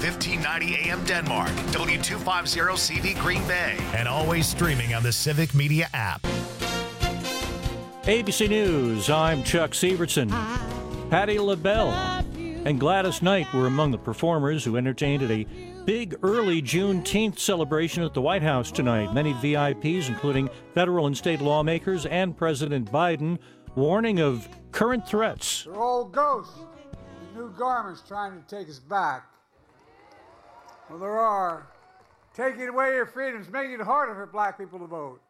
1590 AM Denmark, W250CV Green Bay, and always streaming on the Civic Media app. ABC News, I'm Chuck Sievertson. Patti LaBelle and Gladys Knight were among the performers who entertained at a big early Juneteenth celebration at the White House tonight. Many VIPs, including federal and state lawmakers and President Biden, warning of current threats. They're old ghosts, new garments trying to take us back. Well, there are. Taking away your freedoms, making it harder for black people to vote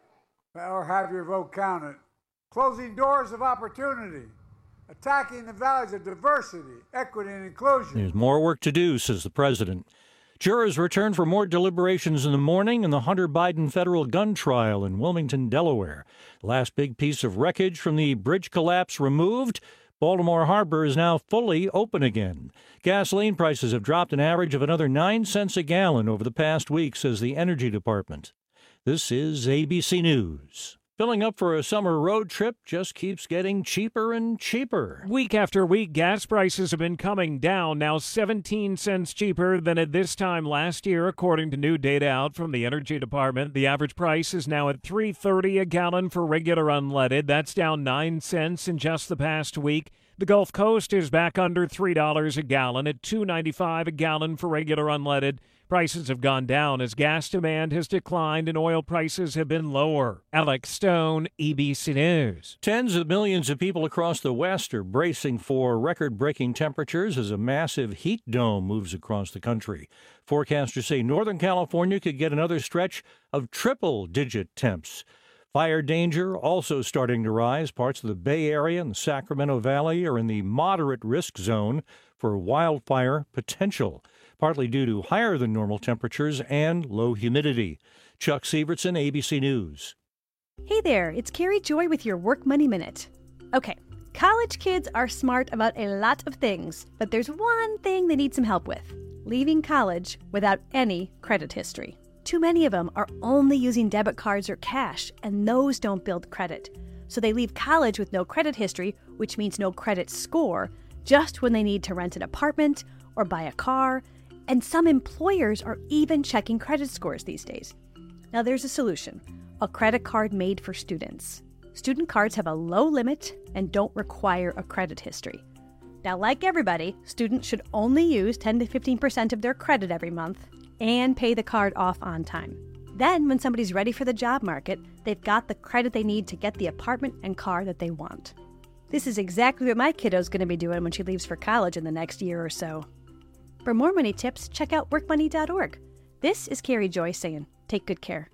or have your vote counted. Closing doors of opportunity. Attacking the values of diversity, equity, and inclusion. There's more work to do, says the president. Jurors return for more deliberations in the morning in the Hunter Biden federal gun trial in Wilmington, Delaware. The last big piece of wreckage from the bridge collapse removed. Baltimore Harbor is now fully open again. Gasoline prices have dropped an average of another 9 cents a gallon over the past week, says the Energy Department. This is ABC News. Filling up for a summer road trip just keeps getting cheaper and cheaper. Week after week, gas prices have been coming down, now 17 cents cheaper than at this time last year, according to new data out from the Energy Department. The average price is now at $3.30 a gallon for regular unleaded. That's down 9 cents in just the past week. The Gulf Coast is back under $3 a gallon at $2.95 a gallon for regular unleaded. Prices have gone down as gas demand has declined and oil prices have been lower. Alex Stone, ABC News. Tens of millions of people across the West are bracing for record-breaking temperatures as a massive heat dome moves across the country. Forecasters say Northern California could get another stretch of triple-digit temps. Fire danger also starting to rise. Parts of the Bay Area and the Sacramento Valley are in the moderate risk zone for wildfire potential, partly due to higher than normal temperatures and low humidity. Chuck Sievertson, ABC News. Hey there, it's Carrie Joy with your Work Money Minute. Okay, college kids are smart about a lot of things, but there's one thing they need some help with: leaving college without any credit history. Too many of them are only using debit cards or cash, and those don't build credit. So they leave college with no credit history, which means no credit score, just when they need to rent an apartment or buy a car. And some employers are even checking credit scores these days. Now there's a solution: a credit card made for students. Student cards have a low limit and don't require a credit history. Now, like everybody, students should only use 10 to 15% of their credit every month and pay the card off on time. Then, when somebody's ready for the job market, they've got the credit they need to get the apartment and car that they want. This is exactly what my kiddo's going to be doing when she leaves for college in the next year or so. For more money tips, check out workmoney.org. This is Carrie Joy saying, take good care.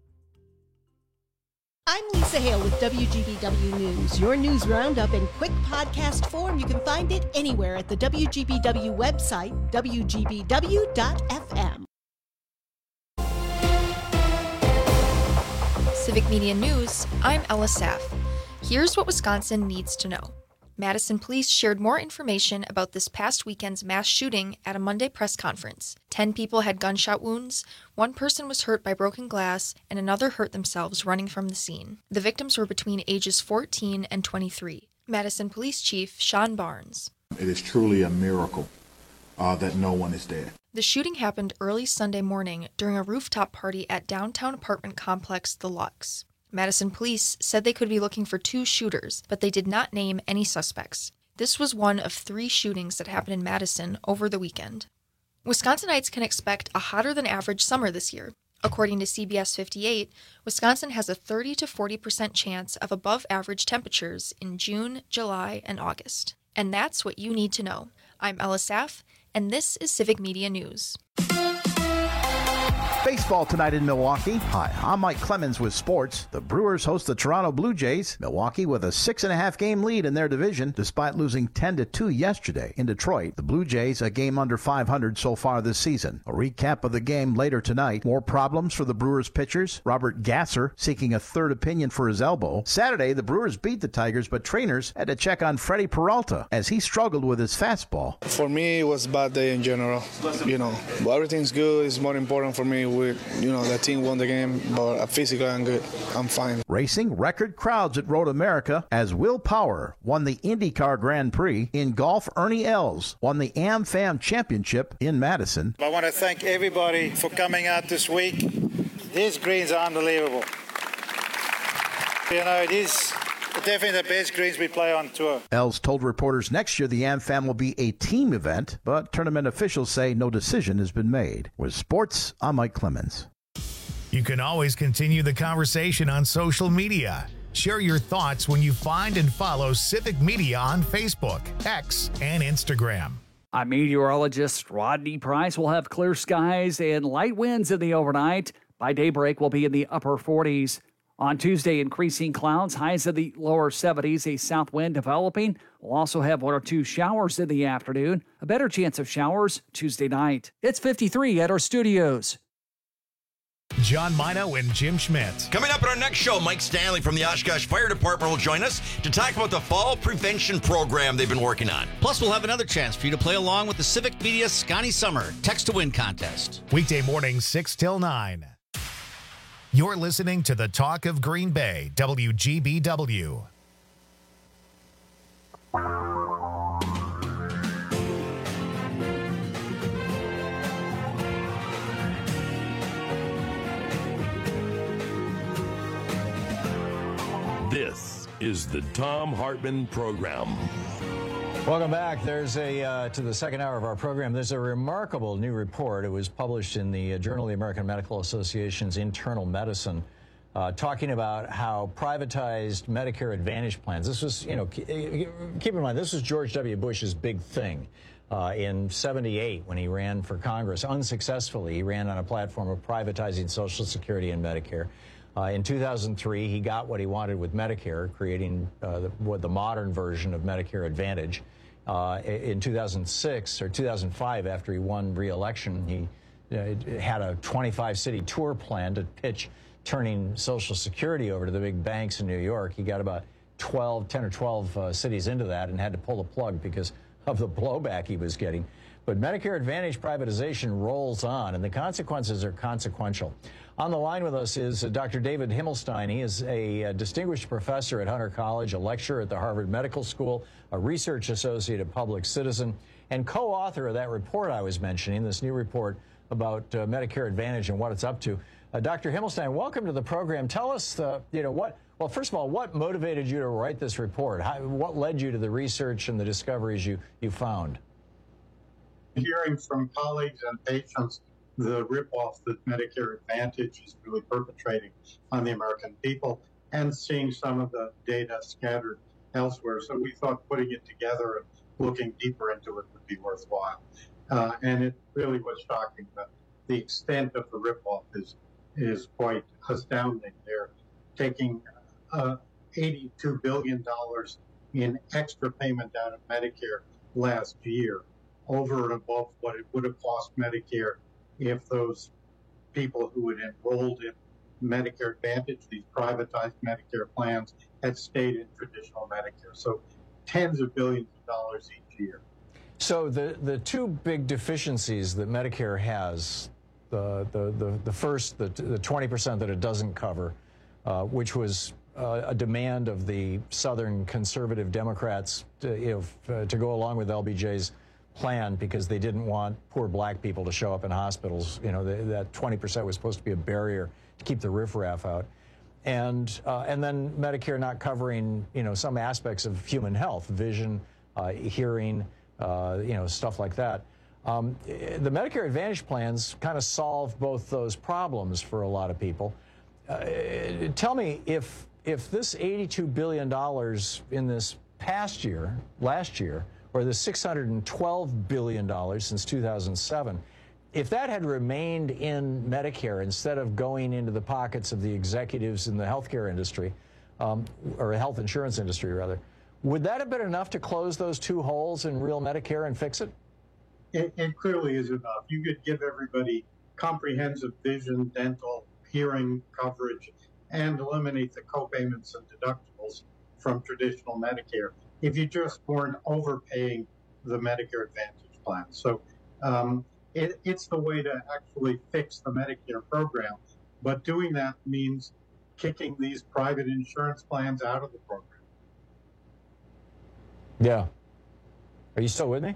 I'm Lisa Hale with WGBW News, your news roundup in quick podcast form. You can find it anywhere at the WGBW website, WGBW.fm. Civic Media News, I'm Ella Saff. Here's what Wisconsin needs to know. Madison police shared more information about this past weekend's mass shooting at a Monday press conference. 10 people had gunshot wounds, 1 person was hurt by broken glass, and another hurt themselves running from the scene. The victims were between ages 14 and 23. Madison Police Chief Sean Barnes. It is truly a miracle that no one is dead. The shooting happened early Sunday morning during a rooftop party at downtown apartment complex The Lux. Madison police said they could be looking for 2 shooters, but they did not name any suspects. This was one of 3 shootings that happened in Madison over the weekend. Wisconsinites can expect a hotter than average summer this year. According to CBS 58, Wisconsin has a 30 to 40% chance of above average temperatures in June, July, and August. And that's what you need to know. I'm Ella Saff, and this is Civic Media News. Baseball tonight in Milwaukee. Hi, I'm Mike Clemens with sports. The Brewers host the Toronto Blue Jays. Milwaukee with a 6.5 game lead in their division, despite losing 10-2 yesterday in Detroit. The Blue Jays a game under 500 so far this season. A recap of the game later tonight. More problems for the Brewers pitchers. Robert Gasser seeking a third opinion for his elbow. Saturday, the Brewers beat the Tigers, but trainers had to check on Freddie Peralta as he struggled with his fastball. For me, it was a bad day in general. But everything's good. It's more important for me with, that team won the game, but physically I'm good. I'm fine. Racing record crowds at Road America as Will Power won the IndyCar Grand Prix. In golf, Ernie Els won the AmFam Championship in Madison. I want to thank everybody for coming out this week. These greens are unbelievable. It is definitely the best greens we play on tour. Els told reporters next year the AmFam will be a team event, but tournament officials say no decision has been made. With sports, I'm Mike Clemens. You can always continue the conversation on social media. Share your thoughts when you find and follow Civic Media on Facebook, X, and Instagram. I'm meteorologist Rodney Price. We'll have clear skies and light winds in the overnight. By daybreak, we'll be in the upper 40s. On Tuesday, increasing clouds, highs in the lower 70s, a south wind developing. We'll also have 1 or 2 showers in the afternoon. A better chance of showers Tuesday night. It's 53 at our studios. John Mino and Jim Schmidt. Coming up in our next show, Mike Stanley from the Oshkosh Fire Department will join us to talk about the fall prevention program they've been working on. Plus, we'll have another chance for you to play along with the Civic Media Scotty Summer Text to Win contest. Weekday mornings, 6 till 9. You're listening to the Talk of Green Bay, WGBW. This is the Thom Hartmann Program. Welcome back. There's to the second hour of our program. There's a remarkable new report. It was published in the Journal of the American Medical Association's Internal Medicine, talking about how privatized Medicare Advantage plans. This was, keep in mind, this was George W. Bush's big thing in '78 when he ran for Congress. Unsuccessfully, he ran on a platform of privatizing Social Security and Medicare. In 2003, he got what he wanted with Medicare, creating the modern version of Medicare Advantage. In 2006 or 2005, after he won re-election, he had a 25-city tour plan to pitch turning Social Security over to the big banks in New York. He got about 10 or 12 cities into that and had to pull the plug because of the blowback he was getting. But Medicare Advantage privatization rolls on, and the consequences are consequential. On the line with us is Dr. David Himmelstein. He is a distinguished professor at Hunter College, a lecturer at the Harvard Medical School, a research associate at Public Citizen, and co-author of that report I was mentioning, this new report about Medicare Advantage and what it's up to. Dr. Himmelstein, welcome to the program. Tell us, well, first of all, what motivated you to write this report? What led you to the research and the discoveries you found? Hearing from colleagues and patients the ripoff that Medicare Advantage is really perpetrating on the American people, and seeing some of the data scattered elsewhere. So we thought putting it together and looking deeper into it would be worthwhile. And it really was shocking that the extent of the ripoff is quite astounding. They're taking $82 billion in extra payment out of Medicare last year, over and above what it would have cost Medicare if those people who had enrolled in Medicare Advantage, these privatized Medicare plans, had stayed in traditional Medicare. So tens of billions of dollars each year. So the two big deficiencies that Medicare has, the first, the 20% that it doesn't cover, which was a demand of the Southern conservative Democrats to go along with LBJ's plan because they didn't want poor black people to show up in hospitals. That 20% was supposed to be a barrier to keep the riffraff out. And then Medicare not covering, some aspects of human health, vision, hearing, stuff like that. The Medicare Advantage plans kind of solve both those problems for a lot of people. Tell me, if this $82 billion in this last year, or the $612 billion since 2007, if that had remained in Medicare instead of going into the pockets of the executives in the healthcare industry, or health insurance industry rather, would that have been enough to close those two holes in real Medicare and fix it? It clearly is enough. You could give everybody comprehensive vision, dental, hearing coverage, and eliminate the co-payments and deductibles from traditional Medicare if you just weren't overpaying the Medicare Advantage plan. So it's the way to actually fix the Medicare program. But doing that means kicking these private insurance plans out of the program. Yeah. Are you still with me?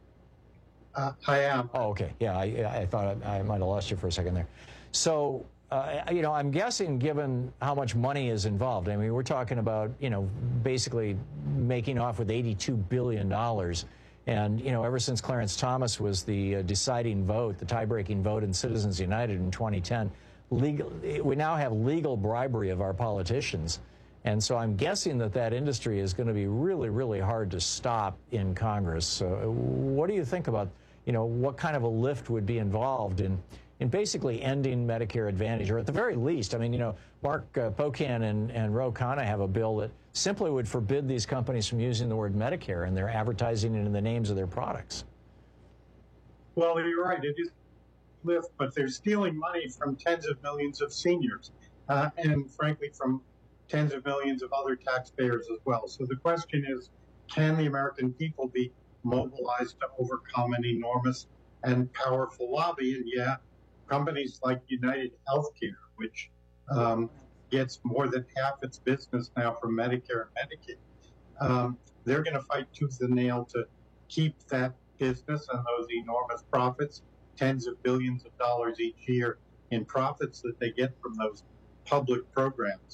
I am. Oh, okay. Yeah, I thought I might have lost you for a second there. So, I'm guessing, given how much money is involved, I mean, we're talking about, basically making off with $82 billion. And, ever since Clarence Thomas was the deciding vote, the tie-breaking vote in Citizens United in 2010, we now have legal bribery of our politicians. And so I'm guessing that industry is going to be really, really hard to stop in Congress. What do you think about, what kind of a lift would be involved in basically ending Medicare Advantage, or at the very least, I mean, Mark Pocan and Ro Khanna have a bill that simply would forbid these companies from using the word Medicare and their advertising it in the names of their products. Well, you're right. It is a lift, but they're stealing money from tens of millions of seniors and, frankly, from tens of millions of other taxpayers as well. So the question is, can the American people be mobilized to overcome an enormous and powerful lobby? And yeah, companies like United Healthcare, which gets more than half its business now from Medicare and Medicaid, they're going to fight tooth and nail to keep that business and those enormous profits, tens of billions of dollars each year in profits that they get from those public programs.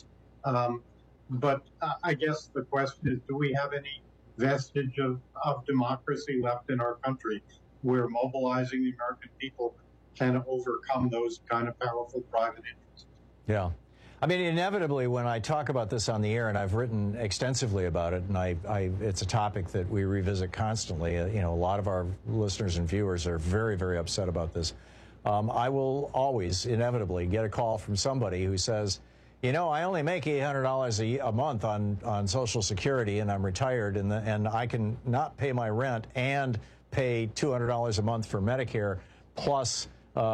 But I guess the question is, do we have any vestige of democracy left in our country where mobilizing the American people can overcome those kind of powerful private interests? Yeah. I mean, inevitably, when I talk about this on the air, and I've written extensively about it, and it's a topic that we revisit constantly, a lot of our listeners and viewers are very, very upset about this. I will always inevitably get a call from somebody who says, I only make $800 a month on Social Security, and I'm retired, and I can not pay my rent and pay $200 a month for Medicare, plus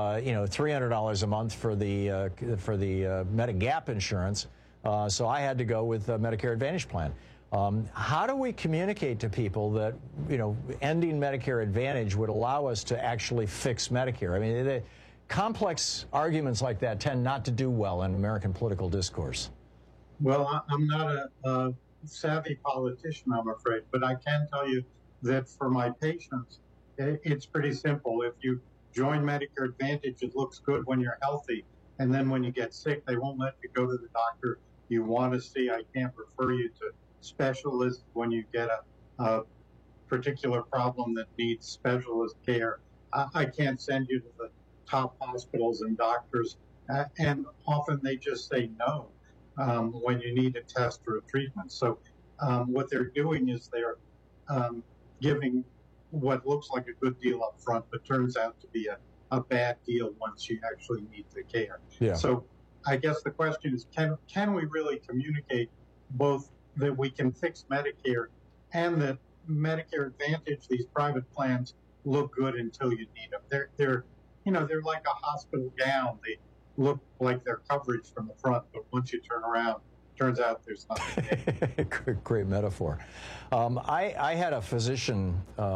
$300 a month for the Medigap insurance. So I had to go with the Medicare Advantage plan. How do we communicate to people that ending Medicare Advantage would allow us to actually fix Medicare? I mean, complex arguments like that tend not to do well in American political discourse. Well, I'm not a savvy politician, I'm afraid, but I can tell you that for my patients, it's pretty simple. If you join Medicare Advantage, it looks good when you're healthy, and then when you get sick, they won't let you go to the doctor you want to see. I can't refer you to specialists when you get a particular problem that needs specialist care. I can't send you to the top hospitals and doctors, and often they just say no when you need a test or a treatment. So what they're doing is they're giving what looks like a good deal up front, but turns out to be a bad deal once you actually need the care. Yeah. So I guess the question is, can we really communicate both that we can fix Medicare and that Medicare Advantage, these private plans, look good until you need them? They're like a hospital gown. They look like their coverage from the front, but once you turn around, turns out there's nothing. Great metaphor. I had a physician,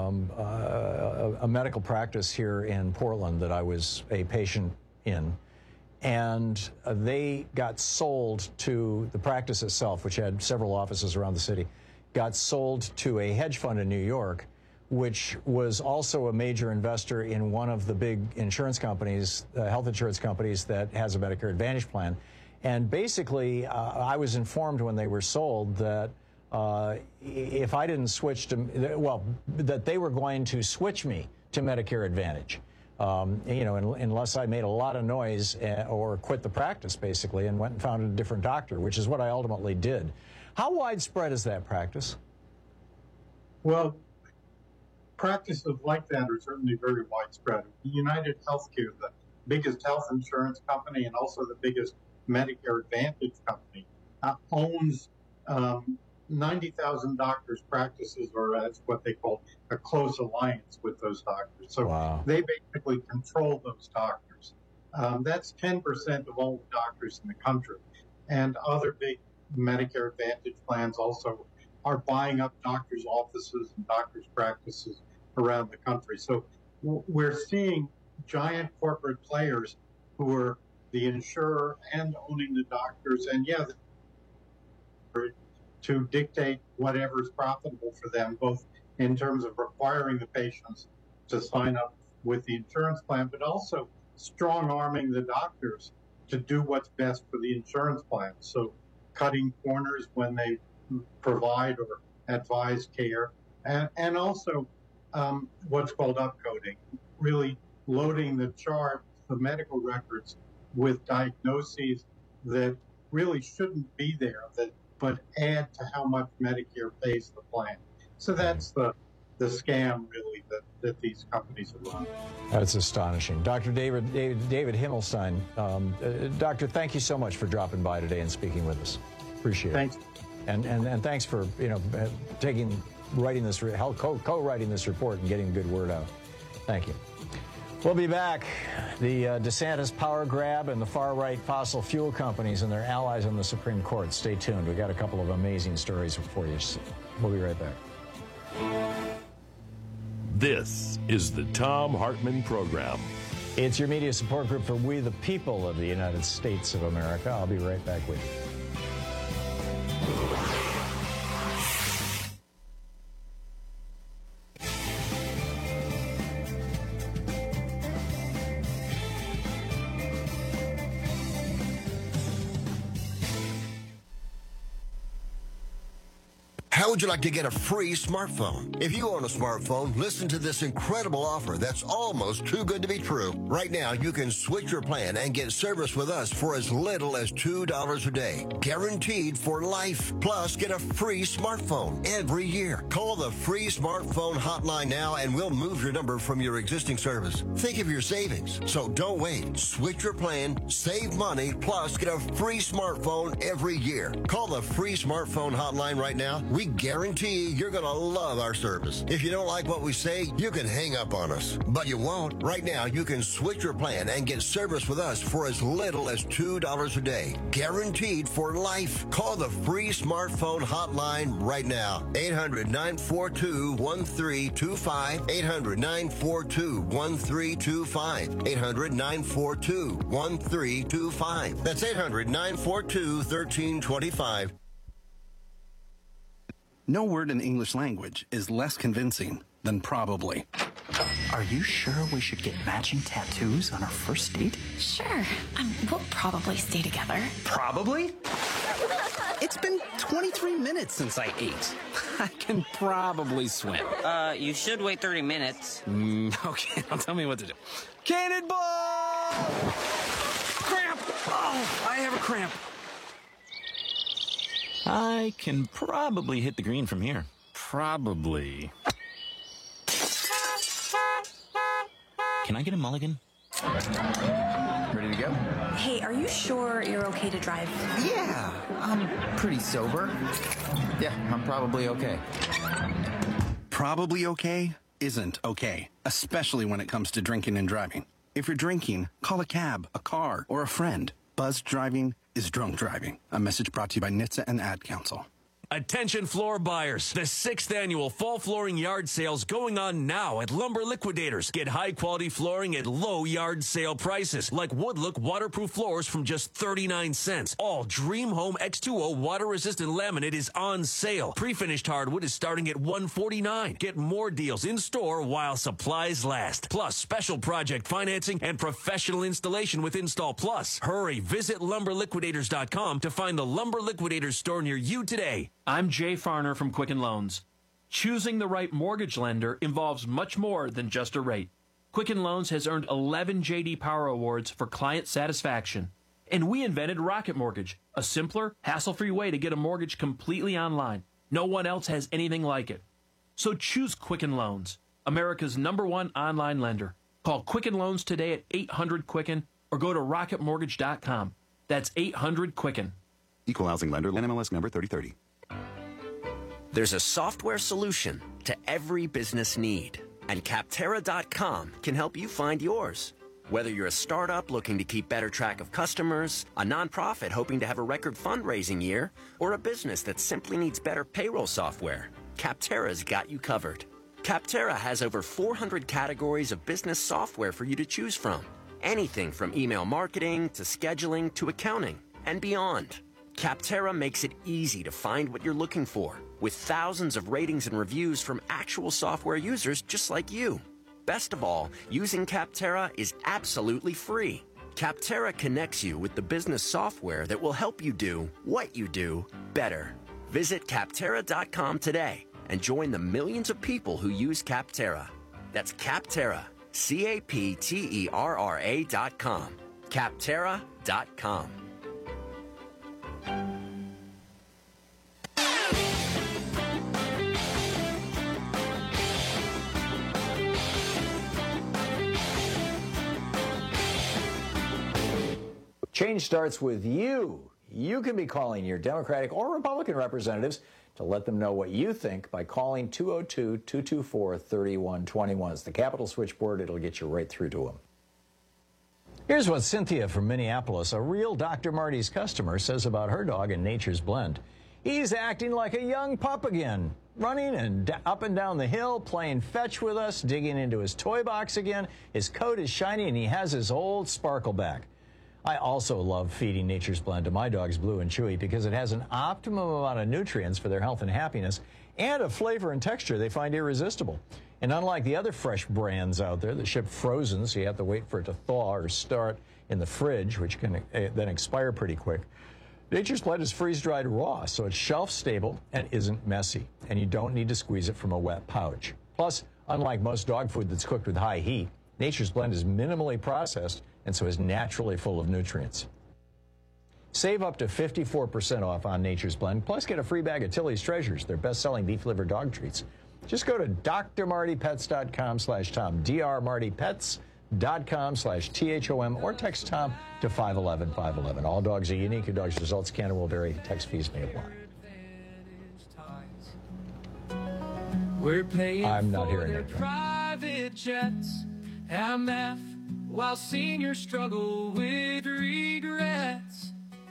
a medical practice here in Portland that I was a patient in, and they got sold to the practice itself, which had several offices around the city, got sold to a hedge fund in New York, which was also a major investor in one of the big insurance companies, health insurance companies that has a Medicare Advantage plan. And basically, I was informed when they were sold that if I didn't switch to, that they were going to switch me to Medicare Advantage, unless I made a lot of noise or quit the practice, basically, and went and found a different doctor, which is what I ultimately did. How widespread is that practice? Well, practices like that are certainly very widespread. United Healthcare, the biggest health insurance company and also the biggest Medicare Advantage company, owns 90,000 doctors' practices, or that's what they call a close alliance with those doctors. So They basically control those doctors. That's 10% of all the doctors in the country. And other big Medicare Advantage plans also are buying up doctors' offices and doctors' practices around the country. So we're seeing giant corporate players who are the insurer and owning the doctors, and to dictate whatever is profitable for them, both in terms of requiring the patients to sign up with the insurance plan, but also strong-arming the doctors to do what's best for the insurance plan. So cutting corners when they provide or advise care, and also what's called upcoding, really loading the chart, the medical records, with diagnoses that really shouldn't be there, but add to how much Medicare pays the plan. So that's the scam, really, that these companies are running. That's astonishing. Dr. David Himmelstein. Doctor, thank you so much for dropping by today and speaking with us. Appreciate it. Thanks. And thanks for, co-writing this report and getting good word out. Thank you. We'll be back. The DeSantis power grab and the far-right fossil fuel companies and their allies on the Supreme Court. Stay tuned. We've got a couple of amazing stories for you. We'll be right back. This is the Thom Hartmann Program. It's your media support group for We the People of the United States of America. I'll be right back with you. How would you like to get a free smartphone? If you own a smartphone, listen to this incredible offer that's almost too good to be true. Right now, you can switch your plan and get service with us for as little as $2 a day. Guaranteed for life. Plus, get a free smartphone every year. Call the free smartphone hotline now and we'll move your number from your existing service. Think of your savings. So don't wait. Switch your plan, save money, plus get a free smartphone every year. Call the free smartphone hotline right now. We guarantee you're going to love our service. If you don't like what we say, you can hang up on us. But you won't. Right now, you can switch your plan and get service with us for as little as $2 a day. Guaranteed for life. Call the free smartphone hotline right now. 800-942-1325. 800-942-1325. 800-942-1325. That's 800-942-1325. No word in English language is less convincing than probably. Are you sure we should get matching tattoos on our first date? Sure. We'll probably stay together. Probably? It's been 23 minutes since I ate. I can probably swim. You should wait 30 minutes. Okay, now tell me what to do. Cannonball! Cramp! Oh, I have a cramp. I can probably hit the green from here. Probably. Can I get a mulligan? Ready to go? Hey, are you sure you're okay to drive? Yeah, I'm pretty sober. Yeah, I'm probably okay. Probably okay isn't okay, especially when it comes to drinking and driving. If you're drinking, call a cab, a car, or a friend. Buzzed driving is drunk driving. A message brought to you by NHTSA and the Ad Council. Attention floor buyers. The 6th annual fall flooring yard sale's going on now at Lumber Liquidators. Get high quality flooring at low yard sale prices, like Woodlook waterproof floors from just 39 cents. All Dream Home X2O water resistant laminate is on sale. Pre-finished hardwood is starting at $149. Get more deals in store while supplies last. Plus special project financing and professional installation with Install Plus. Hurry, visit lumberliquidators.com to find the Lumber Liquidators store near you today. I'm Jay Farner from Quicken Loans. Choosing the right mortgage lender involves much more than just a rate. Quicken Loans has earned 11 J.D. Power Awards for client satisfaction. And we invented Rocket Mortgage, a simpler, hassle-free way to get a mortgage completely online. No one else has anything like it. So choose Quicken Loans, America's #1 online lender. Call Quicken Loans today at 800-QUICKEN or go to rocketmortgage.com. That's 800-QUICKEN. Equal housing lender, NMLS number 3030. There's a software solution to every business need, and Capterra.com can help you find yours. Whether you're a startup looking to keep better track of customers, a nonprofit hoping to have a record fundraising year, or a business that simply needs better payroll software, Capterra's got you covered. Capterra has over 400 categories of business software for you to choose from. Anything from email marketing to scheduling to accounting and beyond. Capterra makes it easy to find what you're looking for, with thousands of ratings and reviews from actual software users just like you. Best of all, using Capterra is absolutely free. Capterra connects you with the business software that will help you do what you do better. Visit Capterra.com today and join the millions of people who use Capterra. That's Capterra, Capterra.com. Capterra.com. Change starts with you. You can be calling your Democratic or Republican representatives to let them know what you think by calling 202-224-3121. It's the Capitol switchboard. It'll get you right through to them. Here's what Cynthia from Minneapolis, a real Dr. Marty's customer, says about her dog in Nature's Blend. He's acting like a young pup again, running and up and down the hill, playing fetch with us, digging into his toy box again. His coat is shiny and he has his old sparkle back. I also love feeding Nature's Blend to my dogs, Blue and Chewy, because it has an optimum amount of nutrients for their health and happiness and a flavor and texture they find irresistible. And unlike the other fresh brands out there that ship frozen, so you have to wait for it to thaw or start in the fridge, which can then expire pretty quick, Nature's Blend is freeze-dried raw, so it's shelf-stable and isn't messy. And you don't need to squeeze it from a wet pouch. Plus, unlike most dog food that's cooked with high heat, Nature's Blend is minimally processed and so is naturally full of nutrients. Save up to 54% off on Nature's Blend, plus get a free bag of Tilly's Treasures, their best-selling beef liver dog treats. Just go to drmartypets.com/Tom, drmartypets.com/THOM, or text Tom to 511-511. All dogs are unique. Your dog's results can and will vary. Text fees may apply. I'm not hearing it. Private jets, MF, while seniors struggle with regrets.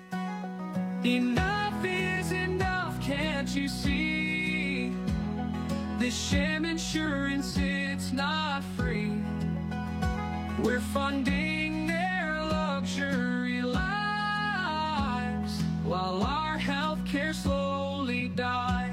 Enough is enough, can't you see? This sham insurance, it's not free. We're funding their luxury lives while our health care slowly dies.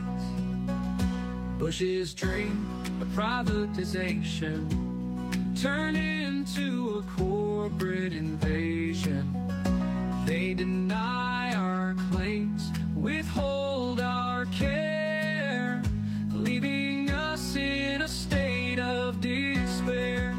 Bush's dream of privatization turned into a corporate invasion. They deny our claims, withhold our care, leaving us in a state of despair.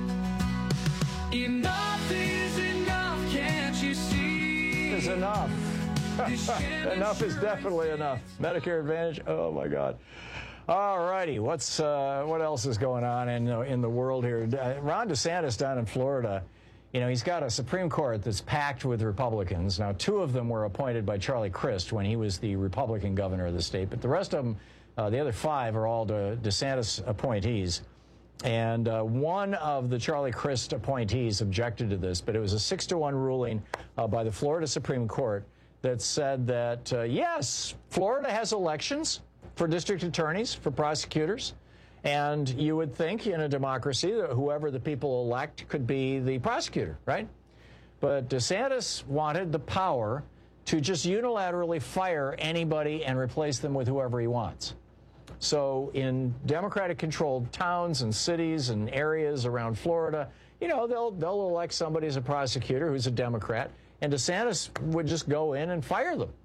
Enough is enough, can't you see? Is enough. Enough is definitely enough. Medicare Advantage, oh my God. All righty, what else is going on in the world here? Ron DeSantis down in Florida, you know, he's got a Supreme Court that's packed with Republicans. Now, 2 of them were appointed by Charlie Crist when he was the Republican governor of the state, but the rest of them, the other 5, are all DeSantis appointees. And one of the Charlie Crist appointees objected to this, but it was a 6-1 ruling by the Florida Supreme Court that said that, yes, Florida has elections for district attorneys, for prosecutors, and you would think in a democracy that whoever the people elect could be the prosecutor, right? But DeSantis wanted the power to just unilaterally fire anybody and replace them with whoever he wants. So in Democratic-controlled towns and cities and areas around Florida, you know, they'll elect somebody as a prosecutor who's a Democrat, and DeSantis would just go in and fire them.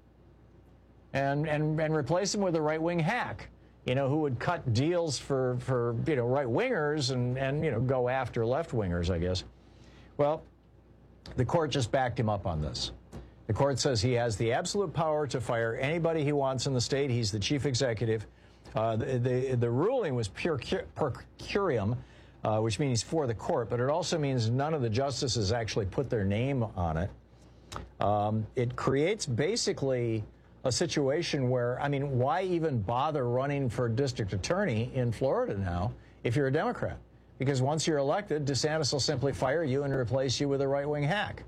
And replace him with a right-wing hack, you know, who would cut deals for you know, right-wingers and you know, go after left-wingers, I guess. Well, the court just backed him up on this. The court says he has the absolute power to fire anybody he wants in the state. He's the chief executive. The ruling was per curiam, which means for the court, but it also means none of the justices actually put their name on it. It creates basically a situation where, I mean, why even bother running for district attorney in Florida now if you're a Democrat? Because once you're elected, DeSantis will simply fire you and replace you with a right-wing hack.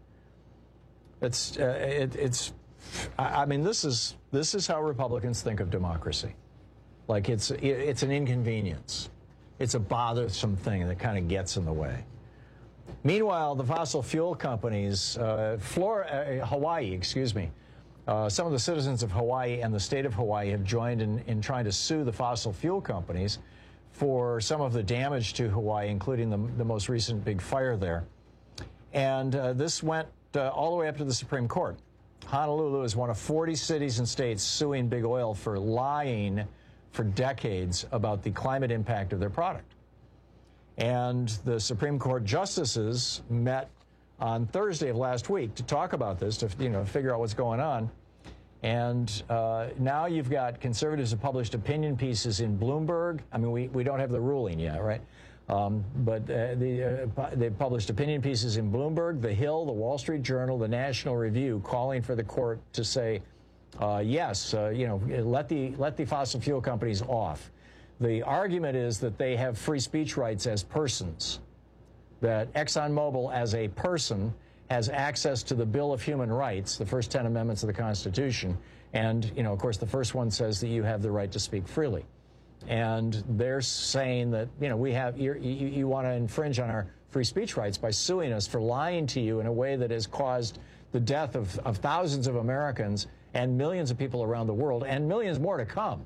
I mean, this is how Republicans think of democracy. Like it's an inconvenience. it's a bothersome thing that kind of gets in the way. Meanwhile, the fossil fuel companies, Hawaii, some of the citizens of Hawaii and the state of Hawaii have joined in trying to sue the fossil fuel companies for some of the damage to Hawaii, including the most recent big fire there. And this went all the way up to the Supreme Court. Honolulu is one of 40 cities and states suing Big Oil for lying for decades about the climate impact of their product. And the Supreme Court justices met on Thursday of last week to talk about this, to figure out what's going on. And now you've got conservatives have published opinion pieces in Bloomberg. I mean, we don't have the ruling yet, right? But they've published opinion pieces in Bloomberg, The Hill, The Wall Street Journal, The National Review, calling for the court to say, yes, let the fossil fuel companies off. The argument is that they have free speech rights as persons, that ExxonMobil as a person has access to the Bill of Human Rights, the first 10 amendments of the Constitution, and, of course, the first one says that you have the right to speak freely. And they're saying that, you want to infringe on our free speech rights by suing us for lying to you in a way that has caused the death of thousands of Americans and millions of people around the world, and millions more to come.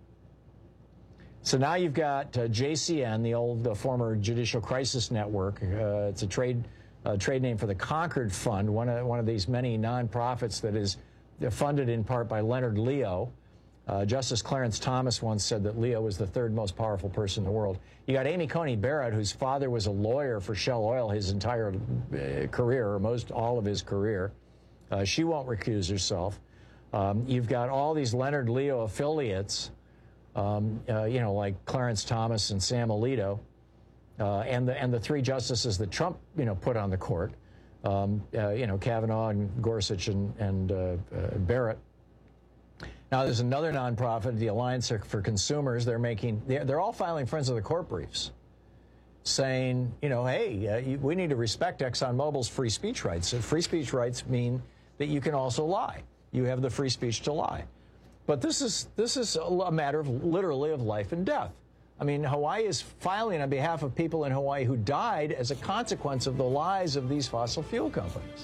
So now you've got JCN, the former Judicial Crisis Network. It's a trade name for the Concord Fund, one of these many nonprofits that is funded in part by Leonard Leo. Justice Clarence Thomas once said that Leo was the third most powerful person in the world. You got Amy Coney Barrett, whose father was a lawyer for Shell Oil his entire career, or most all of his career. She won't recuse herself. You've got all these Leonard Leo affiliates, like Clarence Thomas and Sam Alito, and the three justices that Trump, put on the court, Kavanaugh and Gorsuch and Barrett. Now, there's another nonprofit, the Alliance for Consumers. They're all filing Friends of the Court briefs, saying, hey, we need to respect ExxonMobil's free speech rights. And free speech rights mean that you can also lie. You have the free speech to lie. But this is a matter of literally of life and death. I mean, Hawaii is filing on behalf of people in Hawaii who died as a consequence of the lies of these fossil fuel companies.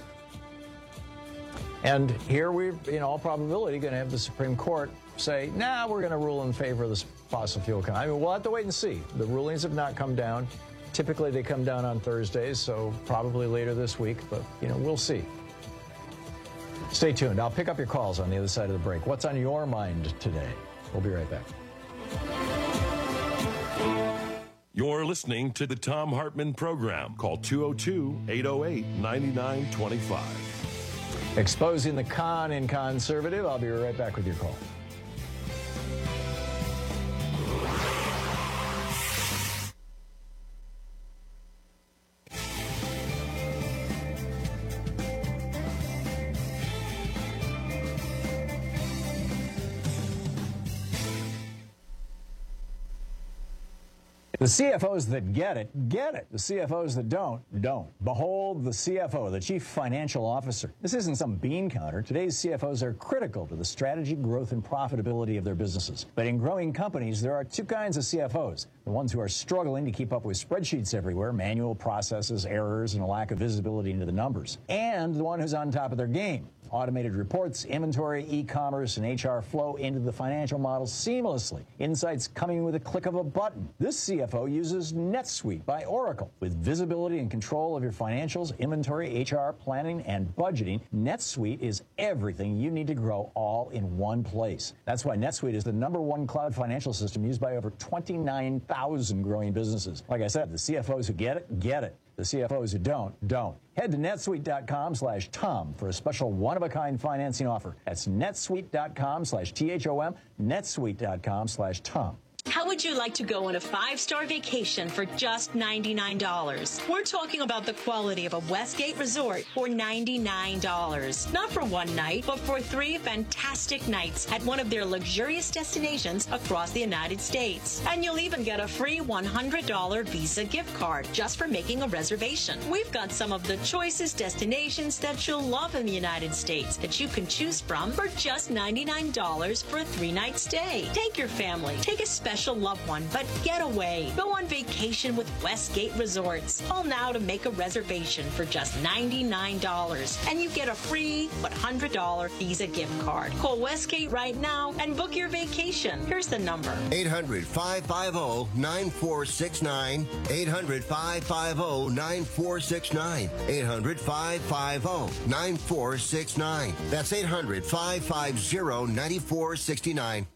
And here we're, in all probability, going to have the Supreme Court say, nah, we're going to rule in favor of this fossil fuel company. I mean, we'll have to wait and see. The rulings have not come down. Typically, they come down on Thursdays, so probably later this week, but, we'll see. Stay tuned. I'll pick up your calls on the other side of the break. What's on your mind today? We'll be right back. You're listening to the Thom Hartmann Program. Call 202-808-9925. Exposing the con in conservative. I'll be right back with your call. The CFOs that get it, get it. The CFOs that don't. Behold the CFO, the Chief Financial Officer. This isn't some bean counter. Today's CFOs are critical to the strategy, growth, and profitability of their businesses. But in growing companies, there are two kinds of CFOs. The ones who are struggling to keep up with spreadsheets everywhere, manual processes, errors, and a lack of visibility into the numbers. And the one who's on top of their game. Automated reports, inventory, e-commerce, and HR flow into the financial model seamlessly. Insights coming with a click of a button. This CFO uses NetSuite by Oracle. With visibility and control of your financials, inventory, HR, planning, and budgeting, NetSuite is everything you need to grow all in one place. That's why NetSuite is the #1 cloud financial system used by over 29,000 growing businesses. Like I said, the CFOs who get it, get it. The CFOs who don't. Head to netsuite.com/Tom for a special one-of-a-kind financing offer. That's netsuite.com/THOM, netsuite.com/Tom. How would you like to go on a 5-star vacation for just $99? We're talking about the quality of a Westgate resort for $99. Not for one night, but for 3 fantastic nights at one of their luxurious destinations across the United States. And you'll even get a free $100 Visa gift card just for making a reservation. We've got some of the choicest destinations that you'll love in the United States that you can choose from for just $99 for a 3-night stay. Take your family. Take a special special loved one, but get away. Go on vacation with Westgate Resorts. Call now to make a reservation for just $99, and you get a free $100 Visa gift card. Call Westgate right now and book your vacation. Here's the number. 800-550-9469. 800-550-9469. 800-550-9469. That's 800-550-9469.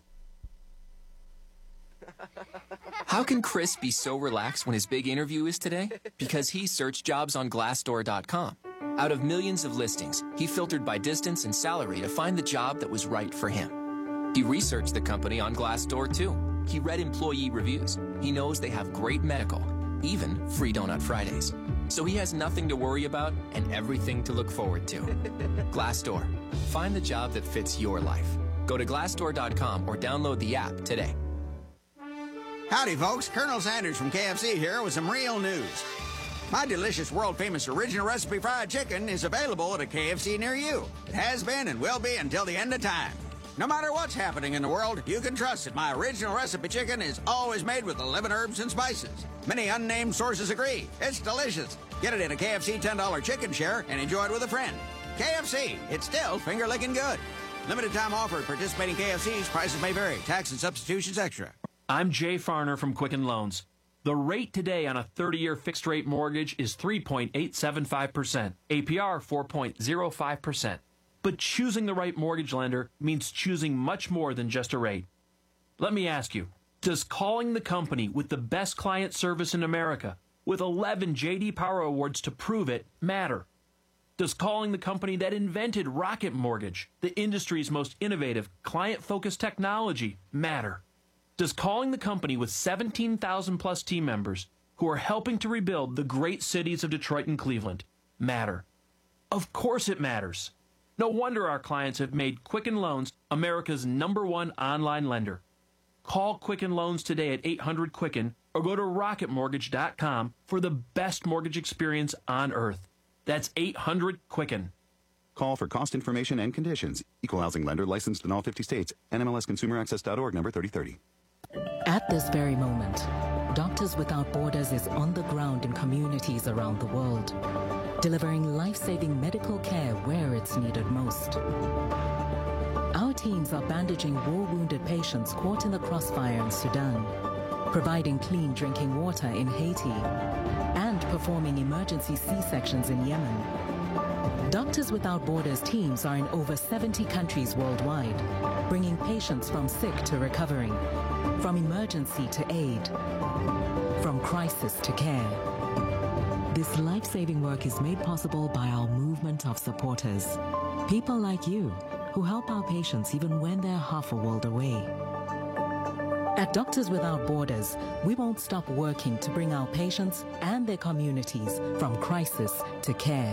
How can Chris be so relaxed when his big interview is today? Because he searched jobs on Glassdoor.com. Out of millions of listings, he filtered by distance and salary to find the job that was right for him. He researched the company on Glassdoor too. He read employee reviews. He knows they have great medical, even free Donut Fridays. So he has nothing to worry about and everything to look forward to. Glassdoor. Find the job that fits your life. Go to Glassdoor.com or download the app today. Howdy, folks. Colonel Sanders from KFC here with some real news. My delicious, world-famous original recipe fried chicken is available at a KFC near you. It has been and will be until the end of time. No matter what's happening in the world, you can trust that my original recipe chicken is always made with 11 herbs and spices. Many unnamed sources agree. It's delicious. Get it in a KFC $10 chicken share and enjoy it with a friend. KFC, it's still finger-licking good. Limited time offer at participating KFCs. Prices may vary. Tax and substitutions extra. I'm Jay Farner from Quicken Loans. The rate today on a 30-year fixed-rate mortgage is 3.875%, APR 4.05%. But choosing the right mortgage lender means choosing much more than just a rate. Let me ask you, does calling the company with the best client service in America, with 11 J.D. Power Awards to prove it, matter? Does calling the company that invented Rocket Mortgage, the industry's most innovative, client-focused technology, matter? Does calling the company with 17,000-plus team members who are helping to rebuild the great cities of Detroit and Cleveland matter? Of course it matters. No wonder our clients have made Quicken Loans America's #1 online lender. Call Quicken Loans today at 800-QUICKEN or go to rocketmortgage.com for the best mortgage experience on earth. That's 800-QUICKEN. Call for cost information and conditions. Equal housing lender licensed in all 50 states. NMLSconsumeraccess.org number 3030. At this very moment, Doctors Without Borders is on the ground in communities around the world, delivering life-saving medical care where it's needed most. Our teams are bandaging war-wounded patients caught in the crossfire in Sudan, providing clean drinking water in Haiti, and performing emergency C-sections in Yemen. Doctors Without Borders teams are in over 70 countries worldwide, bringing patients from sick to recovering, from emergency to aid, from crisis to care. This life-saving work is made possible by our movement of supporters, people like you who help our patients even when they're half a world away. At Doctors Without Borders, we won't stop working to bring our patients and their communities from crisis to care.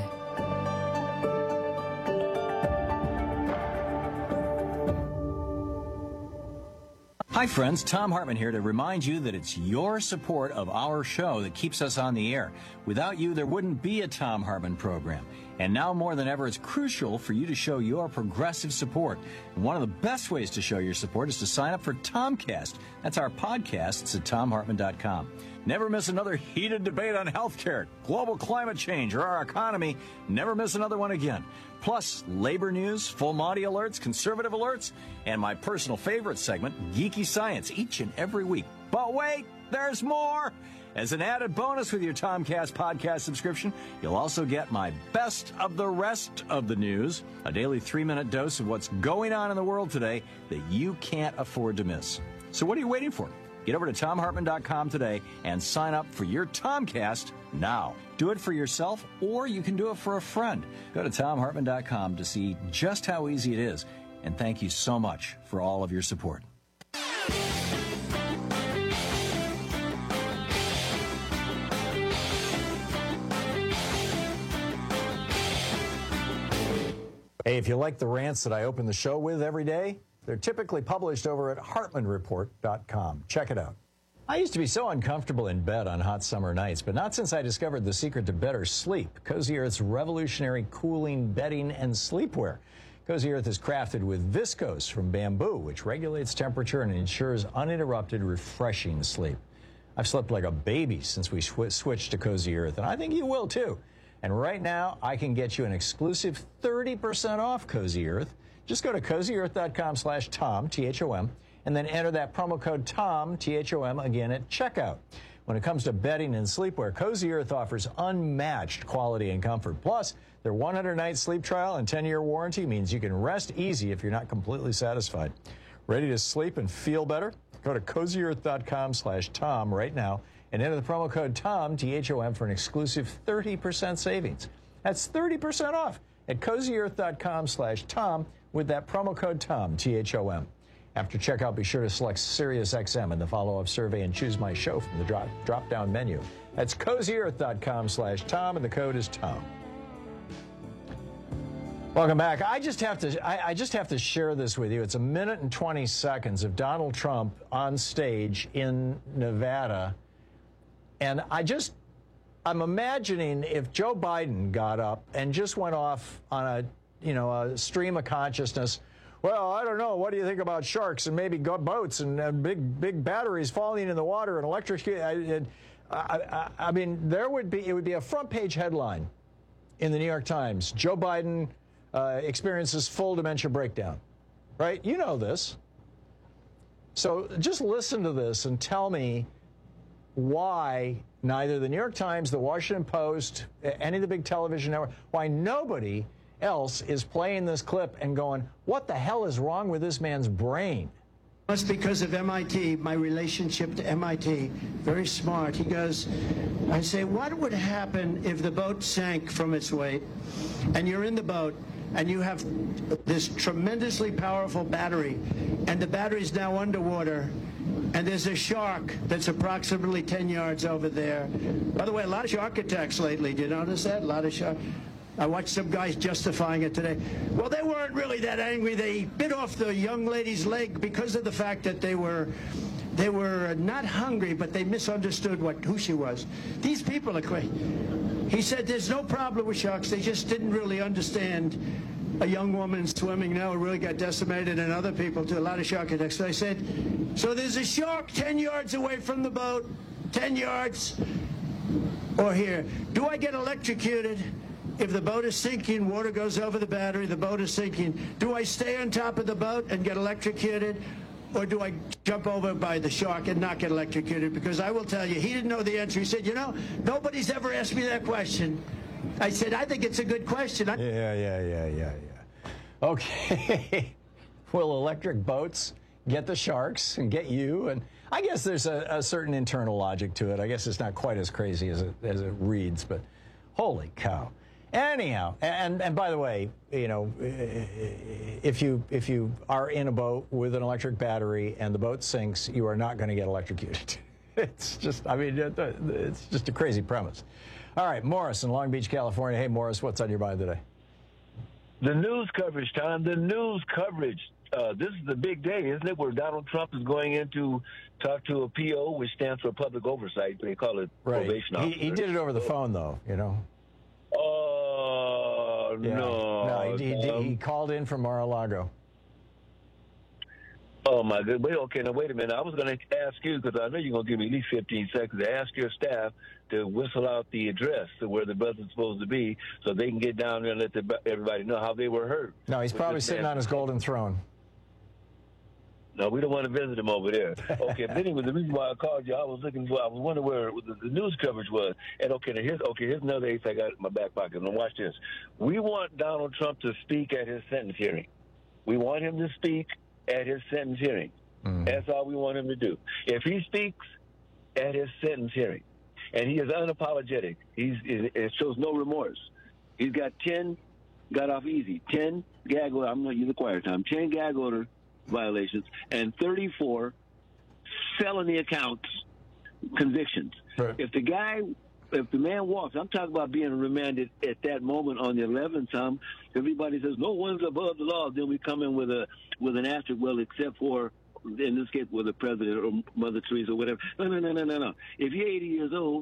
Hi friends, Tom Hartman here to remind you that it's your support of our show that keeps us on the air. Without you, there wouldn't be a Tom Hartman program. And now more than ever, it's crucial for you to show your progressive support. And one of the best ways to show your support is to sign up for Tomcast. That's our podcast. It's at TomHartman.com. Never miss another heated debate on healthcare, global climate change, or our economy. Never miss another one again. Plus, labor news, full Monty alerts, conservative alerts, and my personal favorite segment, Geeky Science, each and every week. But wait, there's more! As an added bonus with your Tomcast podcast subscription, you'll also get my best of the rest of the news, a daily 3-minute dose of what's going on in the world today that you can't afford to miss. So what are you waiting for? Get over to TomHartman.com today and sign up for your Tomcast now. Do it for yourself, or you can do it for a friend. Go to TomHartman.com to see just how easy it is. And thank you so much for all of your support. Hey, if you like the rants that I open the show with every day, they're typically published over at HartmanReport.com. Check it out. I used to be so uncomfortable in bed on hot summer nights, but not since I discovered the secret to better sleep. Cozy Earth's revolutionary cooling bedding and sleepwear. Cozy Earth is crafted with viscose from bamboo, which regulates temperature and ensures uninterrupted, refreshing sleep. I've slept like a baby since we switched to Cozy Earth, and I think you will too. And right now, I can get you an exclusive 30% off Cozy Earth. Just go to CozyEarth.com/Tom, T-H-O-M, and then enter that promo code TOM, T-H-O-M, again at checkout. When it comes to bedding and sleepwear, Cozy Earth offers unmatched quality and comfort. Plus, their 100-night sleep trial and 10-year warranty means you can rest easy if you're not completely satisfied. Ready to sleep and feel better? Go to CozyEarth.com/Tom right now and enter the promo code TOM, T-H-O-M, for an exclusive 30% savings. That's 30% off at CozyEarth.com/Tom with that promo code TOM, T-H-O-M. After checkout, be sure to select SiriusXM in the follow-up survey and choose my show from the drop-down menu. That's CozyEarth.com/Tom, and the code is TOM. Welcome back. I just have to share this with you. It's 1 minute and 20 seconds of Donald Trump on stage in Nevada, and I'm imagining if Joe Biden got up and just went off on a stream of consciousness. Well, I don't know. What do you think about sharks and maybe boats and big batteries falling in the water and electric? I mean, it would be a front page headline in the New York Times. Joe Biden experiences full dementia breakdown. Right? You know this. So just listen to this and tell me why neither the New York Times, the Washington Post, any of the big television networks, why nobody else is playing this clip and going, what the hell is wrong with this man's brain? That's because of MIT, my relationship to MIT. Very smart. He goes, I say, what would happen if the boat sank from its weight and you're in the boat and you have this tremendously powerful battery and the battery's now underwater and there's a shark that's approximately 10 yards over there. By the way, a lot of shark attacks lately. Do you notice that? A lot of shark. I watched some guys justifying it today. Well, they weren't really that angry. They bit off the young lady's leg because of the fact that they were not hungry, but they misunderstood who she was. These people are crazy. He said there's no problem with sharks. They just didn't really understand a young woman swimming now really got decimated, and other people too. A lot of shark attacks. So I said, so there's a shark 10 yards away from the boat, 10 yards, or here. Do I get electrocuted? If the boat is sinking, water goes over the battery, the boat is sinking. Do I stay on top of the boat and get electrocuted? Or do I jump over by the shark and not get electrocuted? Because I will tell you, he didn't know the answer. He said, you know, nobody's ever asked me that question. I said, I think it's a good question. Yeah. Okay. Will electric boats get the sharks and get you? And I guess there's a certain internal logic to it. I guess it's not quite as crazy as it reads, but holy cow. Anyhow, and by the way, you know, if you are in a boat with an electric battery and the boat sinks, you are not going to get electrocuted. It's just a crazy premise. All right, Morris in Long Beach, California. Hey, Morris, what's on your mind today? The news coverage, Tom. The news coverage. This is the big day, isn't it, where Donald Trump is going in to talk to a PO, which stands for public oversight. They call it probation officer. He did it over the phone, though, you know. Oh, yeah. no. He called in from Mar-a-Lago. Oh, my God. Wait a minute. I was going to ask you, because I know you're going to give me at least 15 seconds, to ask your staff to whistle out the address to where the president's supposed to be so they can get down there and let everybody know how they were hurt. No, he's probably sitting on his golden throne. No, we don't want to visit him over there. Okay, but anyway, the reason why I called you, I was wondering where the news coverage was. And here's another ace I got in my back pocket. Now watch this. We want Donald Trump to speak at his sentence hearing. We want him to speak at his sentence hearing. That's all we want him to do. If he speaks at his sentence hearing, and he is unapologetic, it shows no remorse. He's got 10, got off easy, 10 gag order. I'm going to use the quiet time. 10 gag order violations and 34 felony accounts convictions. Right. If the man walks, I'm talking about being remanded at that moment on the 11th time. Everybody says no one's above the law. Then we come in with an asterisk. Well, except for in this case with the president or Mother Teresa or whatever. No. If you're 80 years old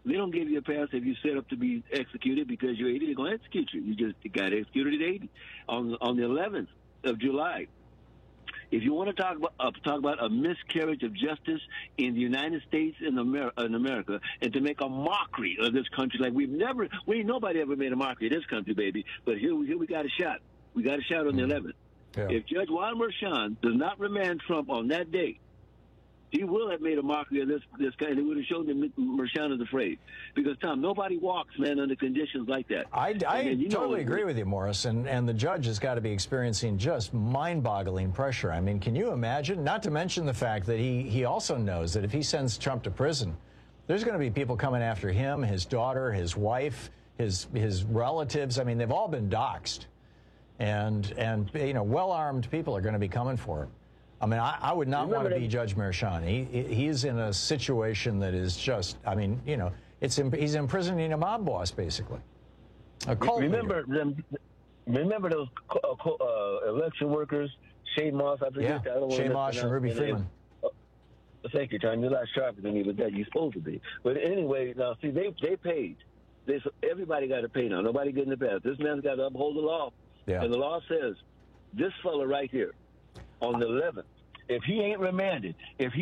They don't give you a pass if you set up to be executed because you're 80. They're going to execute you. You just got executed at 80 on the 11th of July. If you want to talk about a miscarriage of justice in the United States in America, and to make a mockery of this country, like nobody ever made a mockery of this country, baby. But here we got a shot. We got a shot on the 11th. Yeah. If Judge Juan Merchan does not remand Trump on that day, he will have made a mockery of this guy, and it would have shown that Merchan is afraid. Because, Tom, nobody walks, man, under conditions like that. I totally agree with you, Morris, and the judge has got to be experiencing just mind-boggling pressure. I mean, can you imagine? Not to mention the fact that he also knows that if he sends Trump to prison, there's going to be people coming after him, his daughter, his wife, his relatives. I mean, they've all been doxxed. And you know, well-armed people are going to be coming for him. I mean, I would not want to be Judge Merchan. He's in a situation that is just, I mean, you know, he's imprisoning a mob boss, basically. A cult leader. Remember those election workers, Shane Moss, I forget. Yeah, Shane Moss and Ruby Freeman. Thank you, John. You're a lot sharper than me, but that you're supposed to be. But anyway, now, see, they paid. Everybody got to pay now. Nobody getting the pass. This man's got to uphold the law. Yeah. And the law says, this fella right here, on the 11th, if he ain't remanded,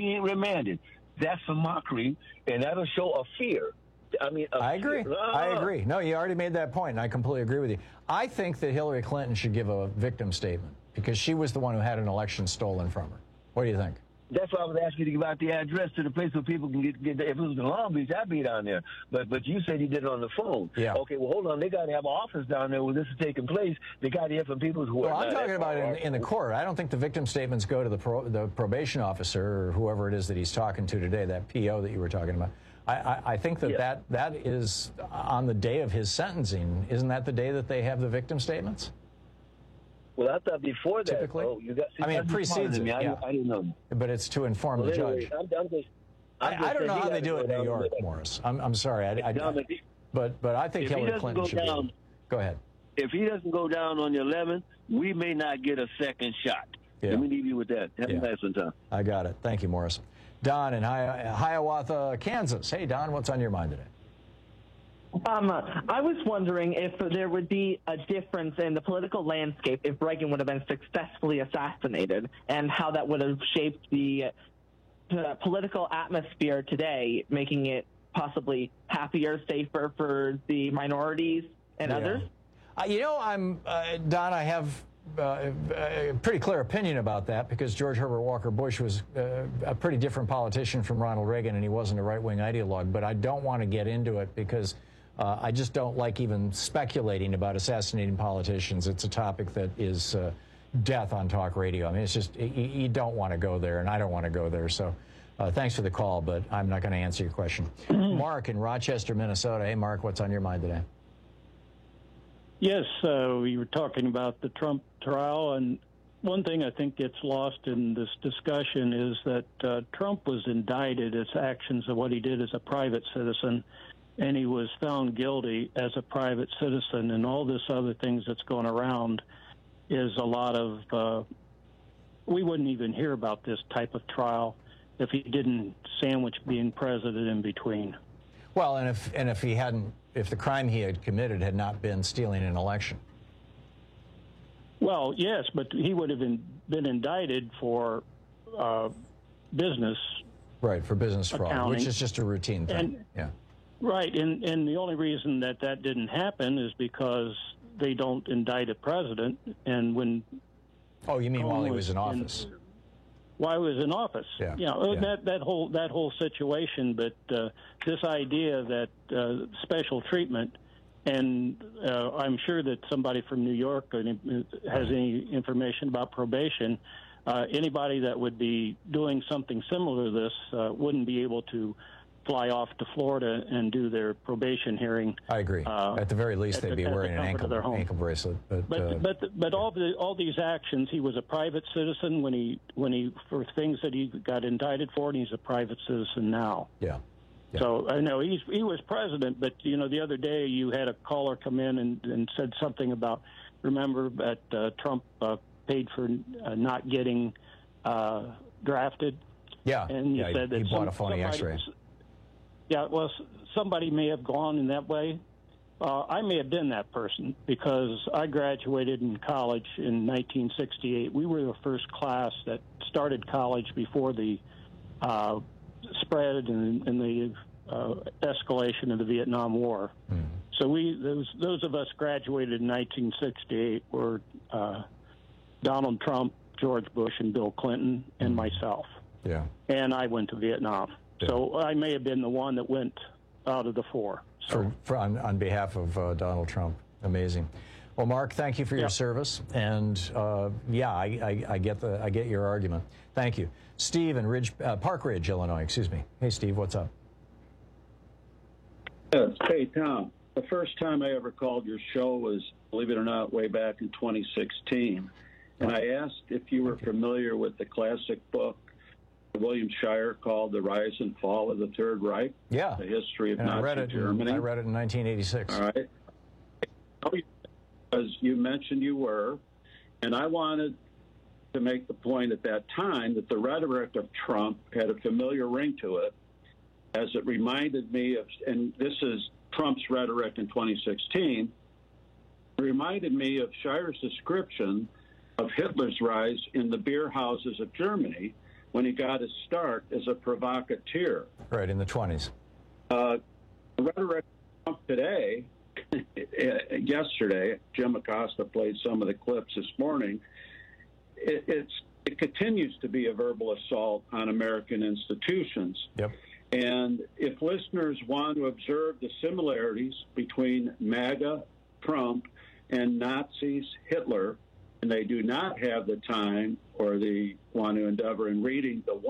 that's a mockery, and that'll show a fear. I mean, I agree. I agree. No, you already made that point, and I completely agree with you. I think that Hillary Clinton should give a victim statement because she was the one who had an election stolen from her. What do you think? That's why I was asking you to give out the address to the place so people can get if it was in Long Beach, I'd be down there. But you said you did it on the phone. Yeah. Okay, well, hold on. They got to have an office down there where this is taking place. They got to hear from people who are I'm talking about in the court. I don't think the victim statements go to the probation officer or whoever it is that he's talking to today, that PO that you were talking about. I think that is on the day of his sentencing. Isn't that the day that they have the victim statements? Well, I thought before that. Typically, it precedes it. Yeah. I didn't know. But it's to inform the judge. I don't know how they do it in New York, Morris. I'm sorry. But I think Hillary Clinton should be. Go ahead. If he doesn't go down on the 11th, we may not get a second shot. Yeah. Let me leave you with that. Have a nice one, Tom. I got it. Thank you, Morris. Don in Hiawatha, Kansas. Hey, Don, what's on your mind today? I was wondering if there would be a difference in the political landscape if Reagan would have been successfully assassinated, and how that would have shaped the political atmosphere today, making it possibly happier, safer for the minorities and others. Don, I have a pretty clear opinion about that because George Herbert Walker Bush was a pretty different politician from Ronald Reagan, and he wasn't a right-wing ideologue. But I don't want to get into it because I just don't like even speculating about assassinating politicians. It's a topic that is death on talk radio. I mean, it's just, you don't want to go there, and I don't want to go there. So thanks for the call, but I'm not going to answer your question. Mark in Rochester, Minnesota. Hey, Mark, what's on your mind today? Yes, we were talking about the Trump trial, and one thing I think gets lost in this discussion is that Trump was indicted as actions of what he did as a private citizen, and he was found guilty as a private citizen, and all this other things that's going around is a lot of, we wouldn't even hear about this type of trial if he didn't sandwich being president in between. Well, and if the crime he had committed had not been stealing an election. Well, yes, but he would have been indicted for business. Right, for business fraud, accounting, which is just a routine thing. Right, and the only reason that didn't happen is because they don't indict a president, and when... Oh, you mean while he was in office? While he was in office. Yeah. That whole situation, but this idea that special treatment, and I'm sure that somebody from New York has any information about probation. Anybody that would be doing something similar to this wouldn't be able to fly off to Florida and do their probation hearing. I agree. At the very least, they'd be wearing an ankle bracelet. But all these actions, he was a private citizen when he for things that he got indicted for, and he's a private citizen now. Yeah. So I know he was president, but the other day you had a caller come in and said something about, remember that Trump paid for not getting drafted. Yeah. And you said that he bought a phony X-ray. Yeah, well, somebody may have gone in that way. I may have been that person because I graduated in college in 1968. We were the first class that started college before the spread and the escalation of the Vietnam War. Mm-hmm. So those of us graduated in 1968 were Donald Trump, George Bush, and Bill Clinton, and myself. Yeah. And I went to Vietnam. Yeah. So I may have been the one that went out of the four. So. On behalf of Donald Trump. Amazing. Well, Mark, thank you for your service. And yeah, I get your argument. Thank you. Steve in Park Ridge, Illinois. Excuse me. Hey, Steve, what's up? Hey, Tom. The first time I ever called your show was, believe it or not, way back in 2016. And I asked if you were familiar with the classic book, William Shirer, called The Rise and Fall of the Third Reich. Yeah. The History of Nazi Germany. I read it in 1986. All right. Because you mentioned you were, and I wanted to make the point at that time that the rhetoric of Trump had a familiar ring to it, as it reminded me of, and this is Trump's rhetoric in 2016, it reminded me of Shirer's description of Hitler's rise in the beer houses of Germany when he got his start as a provocateur. Right, in the 20s. The rhetoric of Trump today, yesterday, Jim Acosta played some of the clips this morning, it continues to be a verbal assault on American institutions. Yep. And if listeners want to observe the similarities between MAGA, Trump, and Nazis, Hitler, and they do not have the time or they want to endeavor in reading the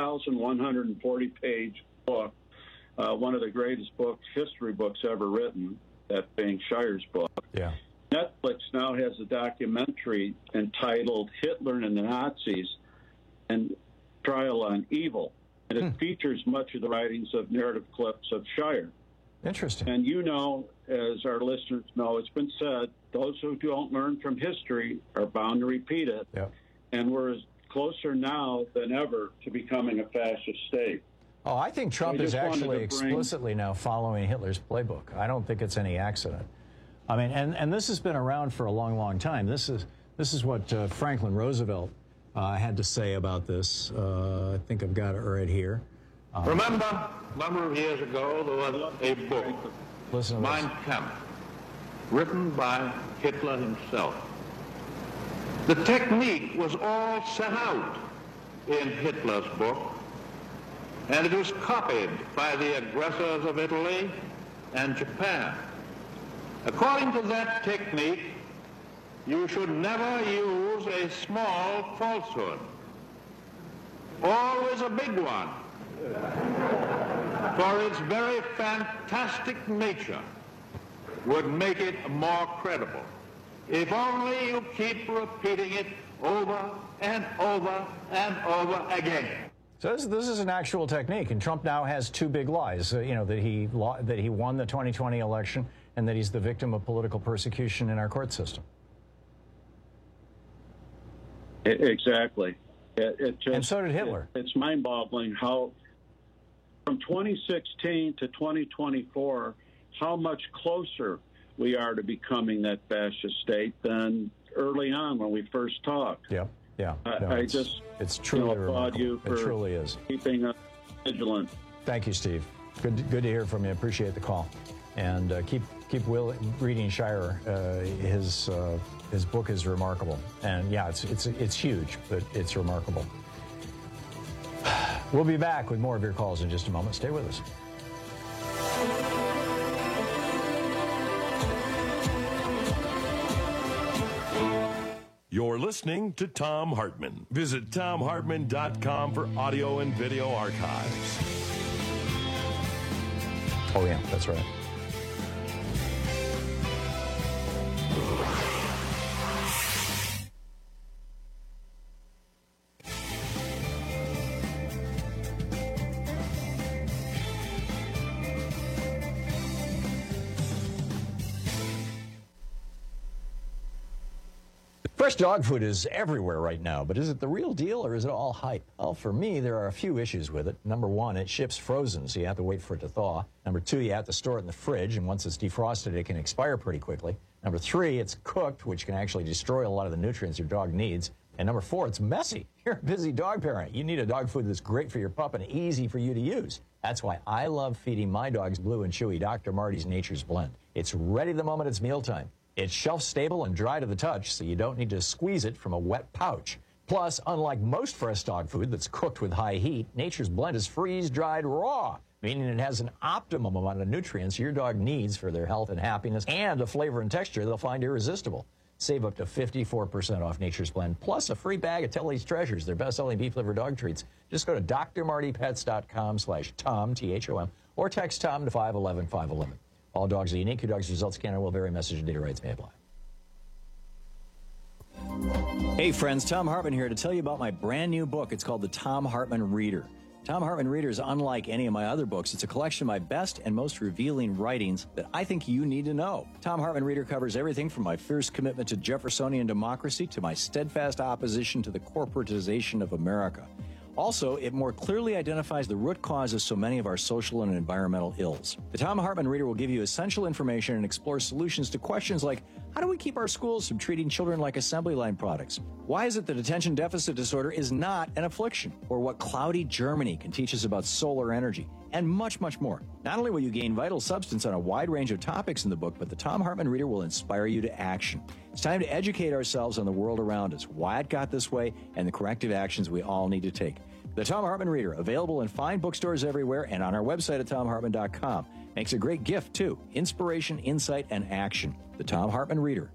1,140-page book, one of the greatest history books ever written, that being Shirer's book. Yeah. Netflix now has a documentary entitled Hitler and the Nazis and Trial on Evil. And it features much of the writings of narrative clips of Shirer. Interesting. And you know, as our listeners know, it's been said, those who don't learn from history are bound to repeat it. Yep. And we're closer now than ever to becoming a fascist state. Oh, I think Trump is actually explicitly now following Hitler's playbook. I don't think it's any accident. I mean, and this has been around for a long, long time. This is what Franklin Roosevelt had to say about this. I think I've got it right here. Remember, a number of years ago, there was a book, Mein Kampf, written by Hitler himself. The technique was all set out in Hitler's book, and it was copied by the aggressors of Italy and Japan. According to that technique, you should never use a small falsehood, always a big one, for its very fantastic nature would make it more credible. If only you keep repeating it over and over and over again. So this is an actual technique, and Trump now has two big lies, you know, that he won the 2020 election and that he's the victim of political persecution in our court system. Exactly. And so did Hitler. It's mind-boggling how from 2016 to 2024, how much closer we are to becoming that fascist state than early on when we first talked. Yeah, yeah. No, it's truly applaud you for it truly is. Keeping us vigilant. Thank you, Steve. Good to hear from you. Appreciate the call, and keep reading Shirer. His book is remarkable, and yeah, it's huge, but it's remarkable. We'll be back with more of your calls in just a moment. Stay with us. You're listening to Thom Hartmann. Visit ThomHartmann.com for audio and video archives. Oh, yeah, that's right. Fresh dog food is everywhere right now, but is it the real deal or is it all hype? Well, for me, there are a few issues with it. Number one, it ships frozen, so you have to wait for it to thaw. Number two, you have to store it in the fridge, and once it's defrosted, it can expire pretty quickly. Number three, it's cooked, which can actually destroy a lot of the nutrients your dog needs. And number four, it's messy. You're a busy dog parent. You need a dog food that's great for your pup and easy for you to use. That's why I love feeding my dogs Blue and Chewy Dr. Marty's Nature's Blend. It's ready the moment it's mealtime. It's shelf-stable and dry to the touch, so you don't need to squeeze it from a wet pouch. Plus, unlike most fresh dog food that's cooked with high heat, Nature's Blend is freeze-dried raw, meaning it has an optimum amount of nutrients your dog needs for their health and happiness, and a flavor and texture they'll find irresistible. Save up to 54% off Nature's Blend, plus a free bag of Telly's Treasures, their best-selling beef-liver dog treats. Just go to drmartypets.com/Tom, T-H-O-M, or text Tom to 511-511. All dogs are unique. Your dog's results can and will vary. Message and data rates may apply. Hey, friends. Tom Hartman here to tell you about my brand new book. It's called The Tom Hartman Reader. Tom Hartman Reader is unlike any of my other books. It's a collection of my best and most revealing writings that I think you need to know. Tom Hartman Reader covers everything from my fierce commitment to Jeffersonian democracy to my steadfast opposition to the corporatization of America. Also, it more clearly identifies the root cause of so many of our social and environmental ills. The Tom Hartman Reader will give you essential information and explore solutions to questions like, how do we keep our schools from treating children like assembly line products? Why is it that attention deficit disorder is not an affliction? Or what cloudy Germany can teach us about solar energy? And much, much more. Not only will you gain vital substance on a wide range of topics in the book, but the Tom Hartman Reader will inspire you to action. It's time to educate ourselves on the world around us, why it got this way, and the corrective actions we all need to take. The Tom Hartman Reader, available in fine bookstores everywhere and on our website at TomHartman.com. Makes a great gift, too. Inspiration, insight, and action. The Tom Hartman Reader.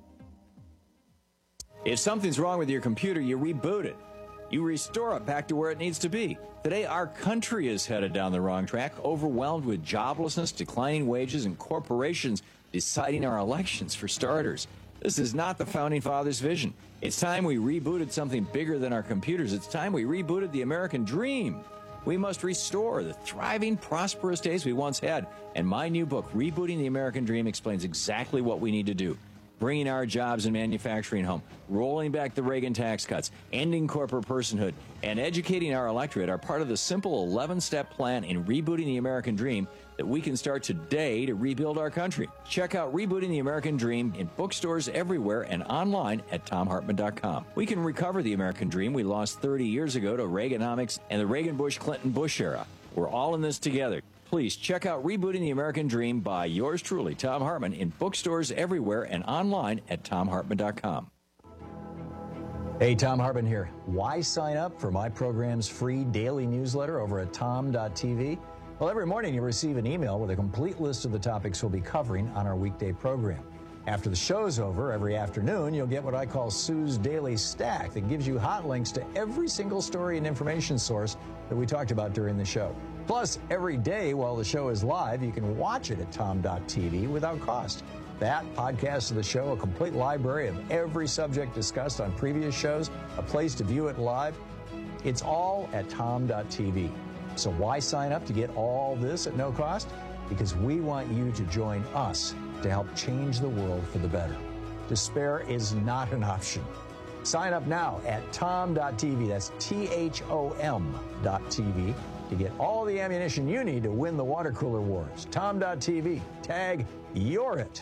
If something's wrong with your computer, you reboot it. You restore it back to where it needs to be. Today, our country is headed down the wrong track, overwhelmed with joblessness, declining wages, and corporations deciding our elections, for starters. This is not the Founding Fathers' vision. It's time we rebooted something bigger than our computers. It's time we rebooted the American dream. We must restore the thriving, prosperous days we once had. And my new book, Rebooting the American Dream, explains exactly what we need to do. Bringing our jobs and manufacturing home, rolling back the Reagan tax cuts, ending corporate personhood, and educating our electorate are part of the simple 11-step plan in rebooting the American dream that we can start today to rebuild our country. Check out Rebooting the American Dream in bookstores everywhere and online at TomHartman.com. We can recover the American dream we lost 30 years ago to Reaganomics and the Reagan-Bush-Clinton-Bush era. We're all in this together. Please check out Rebooting the American Dream by yours truly, Tom Hartman, in bookstores everywhere and online at TomHartman.com. Hey, Tom Hartman here. Why sign up for my program's free daily newsletter over at tom.tv? Well, every morning you receive an email with a complete list of the topics we'll be covering on our weekday program. After the show's over, every afternoon, you'll get what I call Sue's Daily Stack that gives you hot links to every single story and information source that we talked about during the show. Plus, every day while the show is live, you can watch it at tom.tv without cost. That, podcasts of the show, a complete library of every subject discussed on previous shows, a place to view it live, it's all at tom.tv. So why sign up to get all this at no cost? Because we want you to join us to help change the world for the better. Despair is not an option. Sign up now at tom.tv, that's THOM.tv, to get all the ammunition you need to win the water cooler wars. Tom.tv, tag You're It.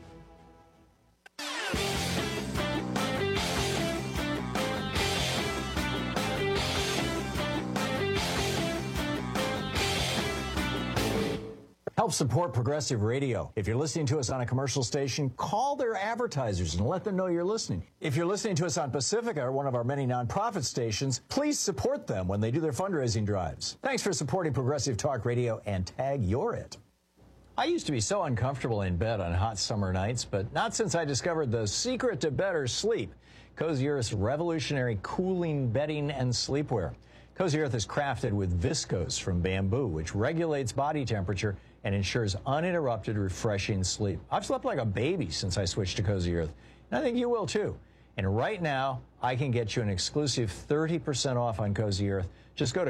Help support Progressive Radio. If you're listening to us on a commercial station, call their advertisers and let them know you're listening. If you're listening to us on Pacifica, or one of our many nonprofit stations, please support them when they do their fundraising drives. Thanks for supporting Progressive Talk Radio and tag You're It. I used to be so uncomfortable in bed on hot summer nights, but not since I discovered the secret to better sleep, Cozy Earth's revolutionary cooling bedding and sleepwear. Cozy Earth is crafted with viscose from bamboo, which regulates body temperature and ensures uninterrupted, refreshing sleep. I've slept like a baby since I switched to Cozy Earth, and I think you will too. And right now, I can get you an exclusive 30% off on Cozy Earth. Just go to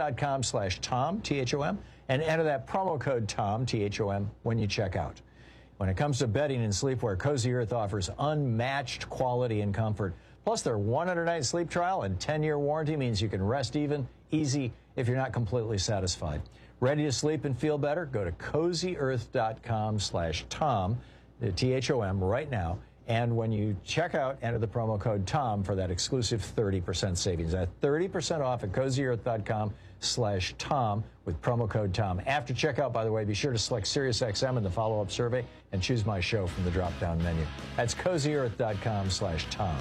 CozyEarth.com/Tom, T-H-O-M, and enter that promo code Tom, T-H-O-M, when you check out. When it comes to bedding and sleepwear, Cozy Earth offers unmatched quality and comfort. Plus, their 100-night sleep trial and 10-year warranty means you can rest easy if you're not completely satisfied. Ready to sleep and feel better? Go to CozyEarth.com/Tom, the THOM, right now. And when you check out, enter the promo code TOM for that exclusive 30% savings. That's 30% off at CozyEarth.com/Tom with promo code TOM. After checkout, by the way, be sure to select SiriusXM in the follow-up survey and choose my show from the drop-down menu. That's CozyEarth.com/Tom.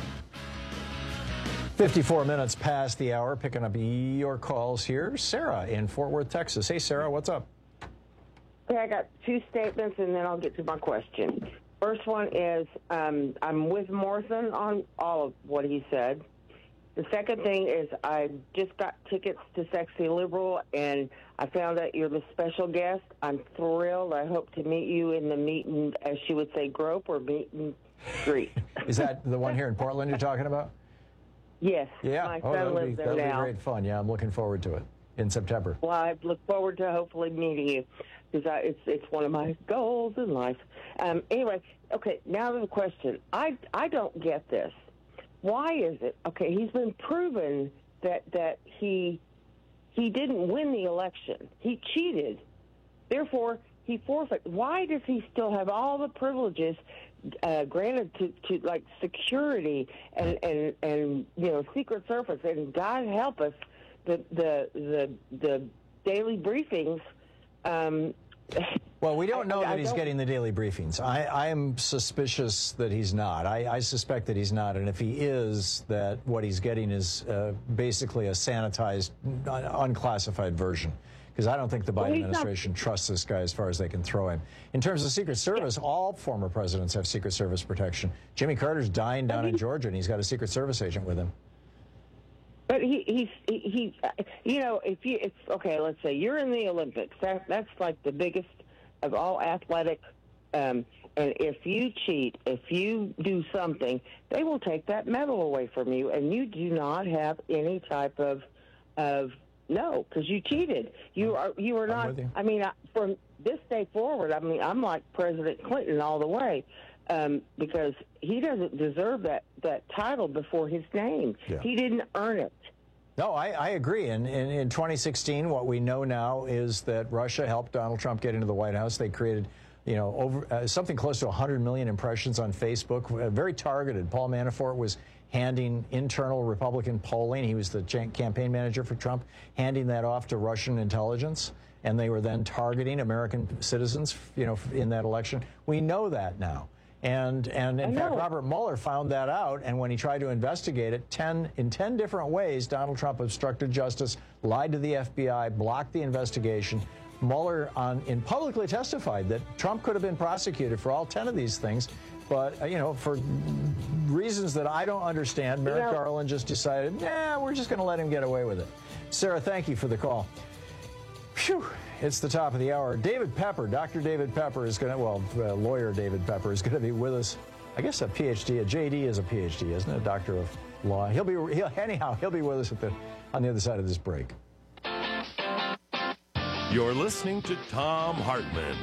54 minutes past the hour, picking up your calls here. Sarah in Fort Worth, Texas. Hey, Sarah, what's up? Okay, I got two statements, and then I'll get to my question. First one is I'm with Morrison on all of what he said. The second thing is I just got tickets to Sexy Liberal, and I found out you're the special guest. I'm thrilled. I hope to meet you in the meet and, as she would say, grope or meet and greet. Is that the one here in Portland you're talking about? Yes. Yeah. My son lives there now. That'll be great fun. Yeah, I'm looking forward to it in September. Well, I look forward to hopefully meeting you because it's one of my goals in life. Anyway, okay, now to the question. I don't get this. Why is it? Okay, he's been proven that he didn't win the election. He cheated. Therefore, he forfeited. Why does he still have all the privileges granted to like security and Secret Service? And God help us, the daily briefings. Well, we don't know that he's getting the daily briefings. I am suspicious that he's not. I suspect that he's not. And if he is, that what he's getting is basically a sanitized, unclassified version. Because I don't think the Biden administration trusts this guy as far as they can throw him. In terms of Secret Service, all former presidents have Secret Service protection. Jimmy Carter's dying down in Georgia, and he's got a Secret Service agent with him. But he's okay, let's say you're in the Olympics. That's like the biggest of all athletic. And if you cheat, if you do something, they will take that medal away from you, and you do not have any type of no, because you cheated. You are not. I mean, from this day forward, I mean, I'm like President Clinton all the way. Because he doesn't deserve that title before his name. Yeah. He didn't earn it. No, I agree. And in 2016, what we know now is that Russia helped Donald Trump get into the White House. They created, over something close to 100 million impressions on Facebook, very targeted. Paul Manafort was handing internal Republican polling. He was the campaign manager for Trump, handing that off to Russian intelligence. And they were then targeting American citizens, in that election. We know that now. And in fact, Robert Mueller found that out, and when he tried to investigate it, in 10 different ways, Donald Trump obstructed justice, lied to the FBI, blocked the investigation. Mueller publicly testified that Trump could have been prosecuted for all 10 of these things, but, for reasons that I don't understand, Merrick Garland just decided, we're just going to let him get away with it. Sarah, thank you for the call. Phew. It's the top of the hour. David Pepper, Dr. David Pepper is going to, lawyer David Pepper is going to be with us. I guess a PhD, a JD is a PhD, isn't it? A doctor of law. He'll be with us on the other side of this break. You're listening to Thom Hartmann.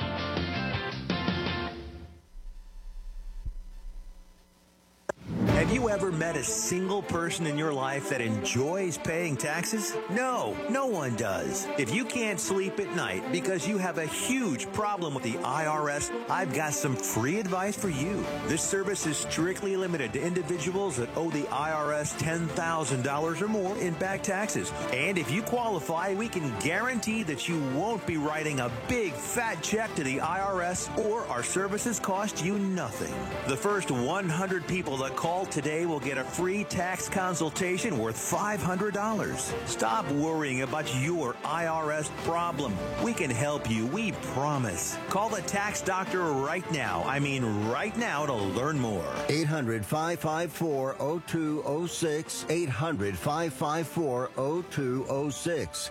Have you ever met a single person in your life that enjoys paying taxes? No, no one does. If you can't sleep at night because you have a huge problem with the IRS, I've got some free advice for you. This service is strictly limited to individuals that owe the IRS $10,000 or more in back taxes. And if you qualify, we can guarantee that you won't be writing a big fat check to the IRS, or our services cost you nothing. The first 100 people that call today will get a free tax consultation worth $500. Stop worrying about your IRS problem. We can help you, we promise. Call the tax doctor right now. I mean right now, to learn more. 800-554-0206. 800-554-0206.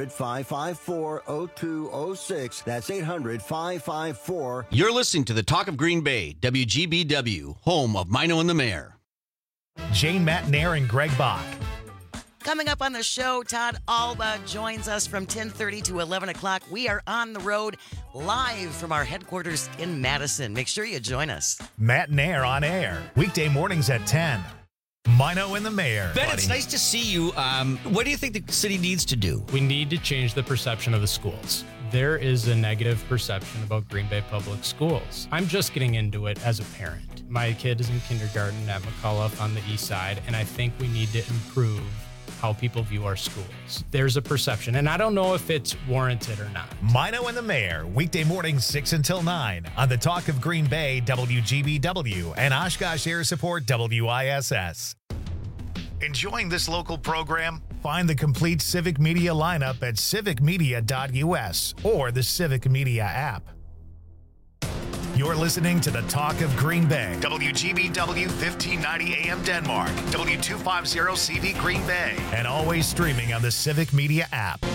800-554-0206. That's 800-554. You're listening to the Talk of Green Bay, WGBW, home of Mino and the Mayor. Jane McNair and Greg Bach. Coming up on the show, Todd Alba joins us from 10:30 to 11 o'clock. We are on the road live from our headquarters in Madison. Make sure you join us. Matt and Air on air, weekday mornings at 10. Mino and the Mayor. Ben, it's nice to see you. What do you think the city needs to do? We need to change the perception of the schools. There is a negative perception about Green Bay Public Schools. I'm just getting into it as a parent. My kid is in kindergarten at McCullough on the east side, and I think we need to improve how people view our schools. There's a perception, and I don't know if it's warranted or not. Mino and the Mayor, weekday mornings 6 until 9 on the Talk of Green Bay, WGBW, and Oshkosh Air Support, WISS. Enjoying this local program? Find the complete Civic Media lineup at civicmedia.us or the Civic Media app. You're listening to the Talk of Green Bay, WGBW 1590 AM Denmark, W250 CV Green Bay, and always streaming on the Civic Media app.